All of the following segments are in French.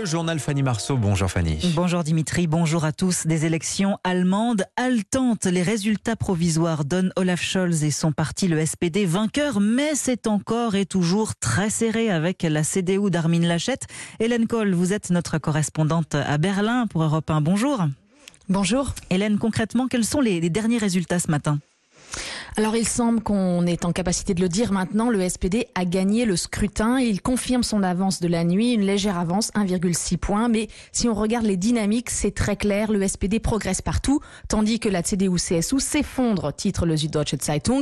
Le journal Fanny Marceau. Bonjour Fanny. Bonjour Dimitri, bonjour à tous. Des élections allemandes haletantes. Les résultats provisoires donnent Olaf Scholz et son parti, le SPD, vainqueur, mais c'est encore et toujours très serré avec la CDU d'Armin Laschet. Hélène Kohl, vous êtes notre correspondante à Berlin pour Europe 1. Bonjour. Bonjour. Hélène, concrètement, quels sont les derniers résultats ce matin ? Alors il semble qu'on est en capacité de le dire maintenant, le SPD a gagné le scrutin et il confirme son avance de la nuit, une légère avance, 1,6 points. Mais si on regarde les dynamiques, c'est très clair, le SPD progresse partout, tandis que la CDU-CSU s'effondre, titre le Süddeutsche Zeitung.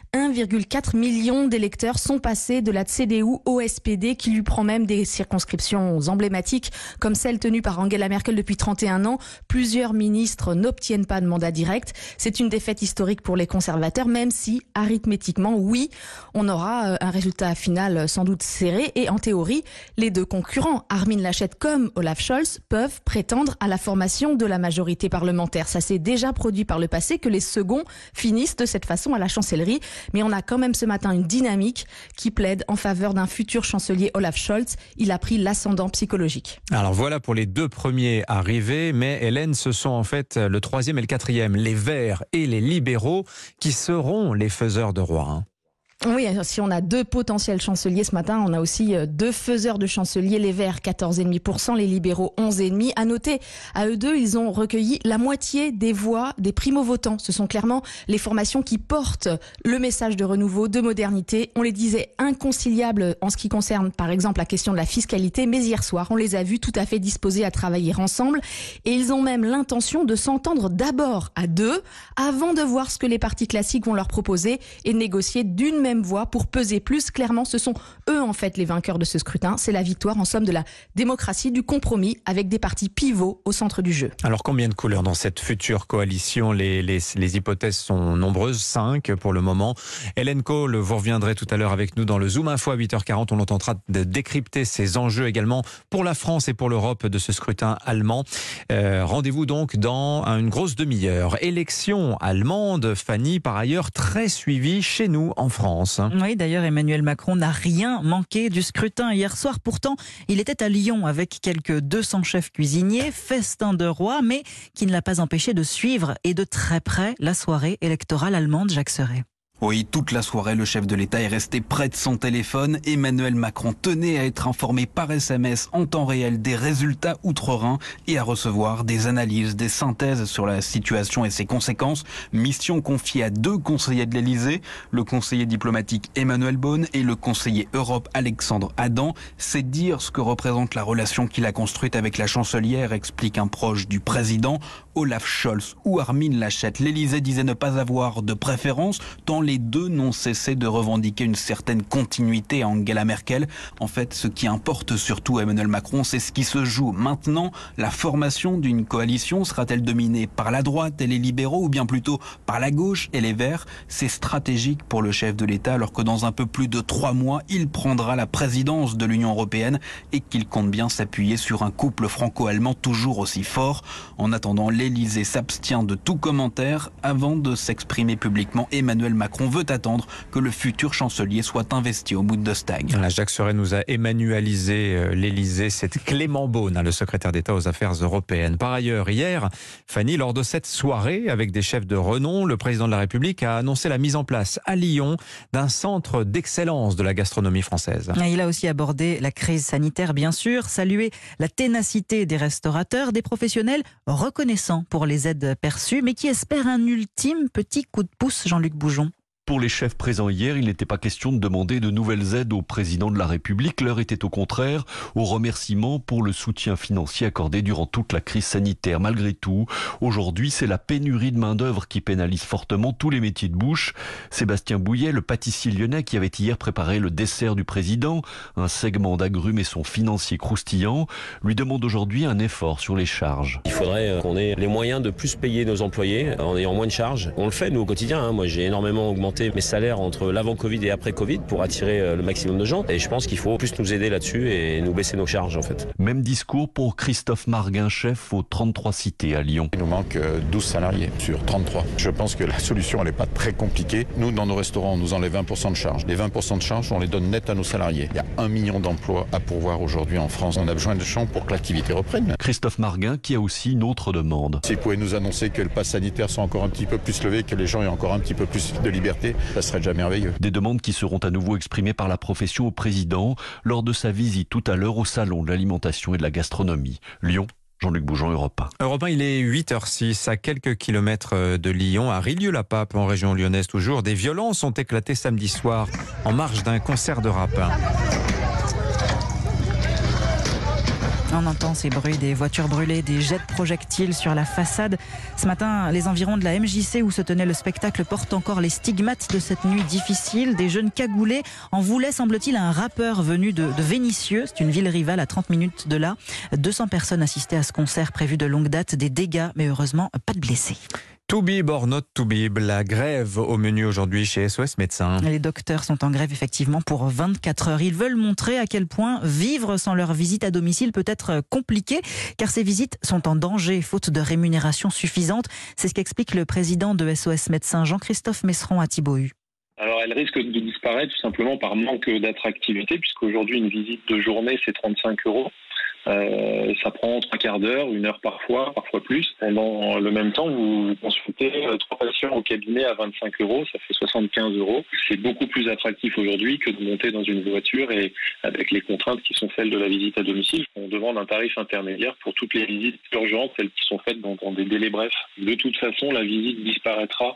1,4 million d'électeurs sont passés de la CDU au SPD, qui lui prend même des circonscriptions emblématiques, comme celle tenue par Angela Merkel depuis 31 ans. Plusieurs ministres n'obtiennent pas de mandat direct. C'est une défaite historique pour les conservateurs, même si, arithmétiquement, oui, on aura un résultat final sans doute serré. Et en théorie, les deux concurrents, Armin Laschet comme Olaf Scholz, peuvent prétendre à la formation de la majorité parlementaire. Ça s'est déjà produit par le passé que les seconds finissent de cette façon à la chancellerie. Mais on a quand même ce matin une dynamique qui plaide en faveur d'un futur chancelier Olaf Scholz. Il a pris l'ascendant psychologique. Alors voilà pour les deux premiers arrivés, mais Hélène, ce sont en fait le troisième et le quatrième, les Verts et les libéraux, qui seront les faiseurs de roi. Oui, si on a deux potentiels chanceliers ce matin, on a aussi deux faiseurs de chanceliers, les Verts 14,5%, les libéraux 11,5%. À noter, à eux deux, ils ont recueilli la moitié des voix des primo-votants. Ce sont clairement les formations qui portent le message de renouveau, de modernité. On les disait inconciliables en ce qui concerne par exemple la question de la fiscalité, mais hier soir, on les a vus tout à fait disposés à travailler ensemble et ils ont même l'intention de s'entendre d'abord à deux avant de voir ce que les partis classiques vont leur proposer et de négocier d'une même voix pour peser plus. Clairement, ce sont eux en fait les vainqueurs de ce scrutin. C'est la victoire en somme de la démocratie, du compromis avec des partis pivots au centre du jeu. Alors combien de couleurs dans cette future coalition? Les hypothèses sont nombreuses, 5 pour le moment. Hélène Kohl, vous reviendrez tout à l'heure avec nous dans le Zoom Info à 8h40. On tentera de décrypter ces enjeux également pour la France et pour l'Europe de ce scrutin allemand. Rendez-vous donc dans une grosse demi-heure. Élection allemande, Fanny, par ailleurs très suivie chez nous en France. Oui, d'ailleurs, Emmanuel Macron n'a rien manqué du scrutin hier soir. Pourtant, il était à Lyon avec quelques 200 chefs cuisiniers, festin de roi, mais qui ne l'a pas empêché de suivre et de très près la soirée électorale allemande. Jacques Serret. Oui, toute la soirée, le chef de l'État est resté près de son téléphone. Emmanuel Macron tenait à être informé par SMS en temps réel des résultats outre-Rhin et à recevoir des analyses, des synthèses sur la situation et ses conséquences. Mission confiée à deux conseillers de l'Élysée, le conseiller diplomatique Emmanuel Beaune et le conseiller Europe Alexandre Adam. C'est dire ce que représente la relation qu'il a construite avec la chancelière, explique un proche du président. Olaf Scholz ou Armin Laschet, l'Élysée disait ne pas avoir de préférence, tant les deux n'ont cessé de revendiquer une certaine continuité à Angela Merkel. En fait, ce qui importe surtout à Emmanuel Macron, c'est ce qui se joue maintenant. La formation d'une coalition sera-t-elle dominée par la droite et les libéraux ou bien plutôt par la gauche et les Verts? C'est stratégique pour le chef de l'État alors que dans un peu plus de 3 mois, il prendra la présidence de l'Union européenne et qu'il compte bien s'appuyer sur un couple franco-allemand toujours aussi fort. En attendant, l'Élysée s'abstient de tout commentaire avant de s'exprimer publiquement. Emmanuel Macron veut attendre que le futur chancelier soit investi au Bundestag. Voilà, Jacques Serret nous a emmanualisé l'Élysée. C'est Clément Beaune, le secrétaire d'État aux affaires européennes. Par ailleurs, hier, Fanny, lors de cette soirée avec des chefs de renom, le président de la République a annoncé la mise en place à Lyon d'un centre d'excellence de la gastronomie française. Il a aussi abordé la crise sanitaire, bien sûr, salué la ténacité des restaurateurs, des professionnels reconnaissants pour les aides perçues, mais qui espèrent un ultime petit coup de pouce, Jean-Luc Boujon. Pour les chefs présents hier, il n'était pas question de demander de nouvelles aides au président de la République. L'heure était au contraire au remerciement pour le soutien financier accordé durant toute la crise sanitaire. Malgré tout, aujourd'hui, c'est la pénurie de main-d'œuvre qui pénalise fortement tous les métiers de bouche. Sébastien Bouillet, le pâtissier lyonnais qui avait hier préparé le dessert du président, un segment d'agrumes et son financier croustillant, lui demande aujourd'hui un effort sur les charges. Il faudrait qu'on ait les moyens de plus payer nos employés en ayant moins de charges. On le fait, nous, au quotidien. Moi, j'ai énormément augmenté augmenter mes salaires entre l'avant-Covid et après-Covid pour attirer le maximum de gens. Et je pense qu'il faut plus nous aider là-dessus et nous baisser nos charges en fait. Même discours pour Christophe Marguin, chef aux 33 cités à Lyon. Il nous manque 12 salariés sur 33. Je pense que la solution, elle n'est pas très compliquée. Nous, dans nos restaurants, on nous enlève 20% de charges. Les 20% de charges, on les donne net à nos salariés. Il y a 1 million d'emplois à pourvoir aujourd'hui en France. On a besoin de gens pour que l'activité reprenne. Christophe Marguin qui a aussi une autre demande. Si vous pouvez nous annoncer que le pass sanitaire soit encore un petit peu plus levé, que les gens aient encore un petit peu plus de liberté, ça serait déjà merveilleux. Des demandes qui seront à nouveau exprimées par la profession au président lors de sa visite tout à l'heure au salon de l'alimentation et de la gastronomie. Lyon, Jean-Luc Bougeant, Europe 1. Europe 1, il est 8h06, à quelques kilomètres de Lyon, à Rillieu-la-Pape, en région lyonnaise toujours. Des violences ont éclaté samedi soir en marge d'un concert de rap. On entend ces bruits des voitures brûlées, des jets de projectiles sur la façade. Ce matin, les environs de la MJC où se tenait le spectacle portent encore les stigmates de cette nuit difficile. Des jeunes cagoulés en voulaient, semble-t-il, un rappeur venu de Vénissieux. C'est une ville rivale à 30 minutes de là. 200 personnes assistaient à ce concert prévu de longue date. Des dégâts, mais heureusement, pas de blessés. To bib or not to bib, la grève au menu aujourd'hui chez SOS Médecins. Les docteurs sont en grève effectivement pour 24 heures. Ils veulent montrer à quel point vivre sans leur visite à domicile peut être compliqué, car ces visites sont en danger faute de rémunération suffisante. C'est ce qu'explique le président de SOS Médecins, Jean-Christophe Messeron à Thibaut-Hue. Alors elle risque de disparaître tout simplement par manque d'attractivité, puisqu'aujourd'hui une visite de journée c'est 35 €. Ça prend 3 quarts d'heure, 1 heure parfois plus. Pendant le même temps, vous consultez 3 patients au cabinet à 25 €, ça fait 75 €. C'est beaucoup plus attractif aujourd'hui que de monter dans une voiture et avec les contraintes qui sont celles de la visite à domicile. On demande un tarif intermédiaire pour toutes les visites urgentes, celles qui sont faites dans des délais brefs. De toute façon, la visite disparaîtra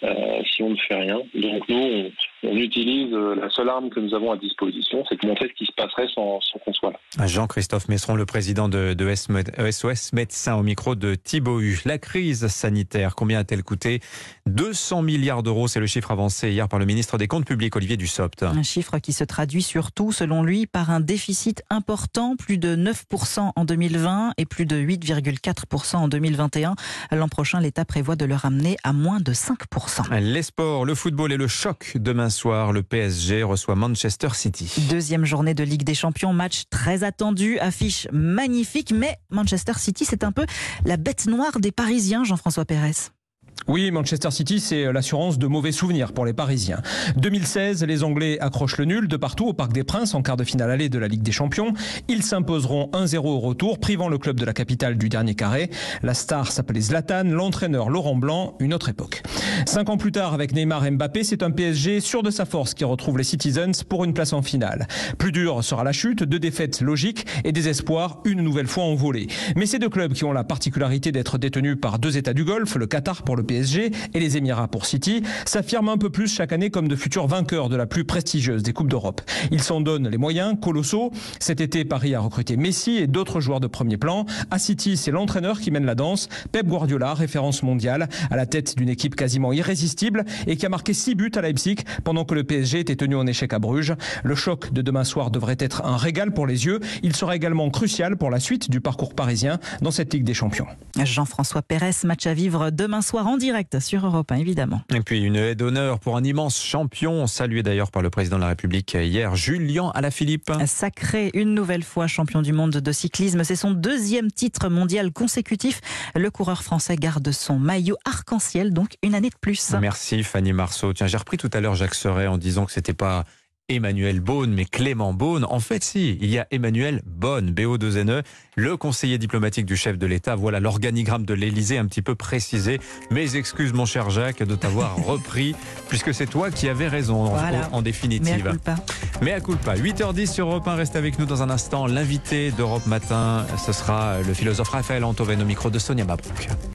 si on ne fait rien. Donc nous, on utilise la seule arme que nous avons à disposition, c'est de montrer ce qui se passerait sans qu'on soit là. Jean-Christophe Messeron, le président de SOS Médecins au micro de Thibaut-Hue. La crise sanitaire, combien a-t-elle coûté ? 200 milliards d'euros, c'est le chiffre avancé hier par le ministre des Comptes publics, Olivier Dussopt. Un chiffre qui se traduit surtout, selon lui, par un déficit important, plus de 9% en 2020 et plus de 8,4% en 2021. L'an prochain, l'État prévoit de le ramener à moins de 5%. Les sports, le football et le choc. Demain soir, le PSG reçoit Manchester City. Deuxième journée de Ligue des Champions, match très attendu, affiche magnifique, mais Manchester City, c'est un peu la bête noire des Parisiens, Jean-François Pérez. Oui, Manchester City, c'est l'assurance de mauvais souvenirs pour les Parisiens. 2016, les Anglais accrochent le nul de partout au Parc des Princes en quart de finale aller de la Ligue des Champions. Ils s'imposeront 1-0 au retour, privant le club de la capitale du dernier carré. La star s'appelait Zlatan, l'entraîneur Laurent Blanc, une autre époque. 5 ans plus tard, avec Neymar et Mbappé, c'est un PSG sûr de sa force qui retrouve les Citizens pour une place en finale. Plus dur sera la chute, 2 défaites logiques et des espoirs une nouvelle fois envolés. Mais ces deux clubs qui ont la particularité d'être détenus par 2 États du Golfe, le Qatar pour le PSG et les Émirats pour City, s'affirment un peu plus chaque année comme de futurs vainqueurs de la plus prestigieuse des Coupes d'Europe. Ils s'en donnent les moyens colossaux. Cet été, Paris a recruté Messi et d'autres joueurs de premier plan. À City, c'est l'entraîneur qui mène la danse. Pep Guardiola, référence mondiale, à la tête d'une équipe quasiment irrésistible et qui a marqué 6 buts à Leipzig pendant que le PSG était tenu en échec à Bruges. Le choc de demain soir devrait être un régal pour les yeux. Il sera également crucial pour la suite du parcours parisien dans cette Ligue des Champions. Jean-François Pérez, match à vivre demain soir en direct sur Europe 1, évidemment. Et puis une aide d'honneur pour un immense champion, salué d'ailleurs par le président de la République hier, Julien Alaphilippe. Sacré une nouvelle fois champion du monde de cyclisme, c'est son 2e titre mondial consécutif. Le coureur français garde son maillot arc-en-ciel, donc une année de plus. Merci Fanny Marceau. Tiens, j'ai repris tout à l'heure Jacques Serret en disant que c'était pas Emmanuel Beaune, mais Clément Beaune. En fait, si, il y a Emmanuel Bonne, BO2NE, le conseiller diplomatique du chef de l'État. Voilà l'organigramme de l'Élysée un petit peu précisé. Mes excuses, mon cher Jacques, de t'avoir repris, puisque c'est toi qui avais raison, voilà, en définitive. Mea culpa. Mea culpa. 8h10 sur Europe 1, reste avec nous dans un instant. L'invité d'Europe Matin, ce sera le philosophe Raphaël Antoven au micro de Sonia Mabrouk.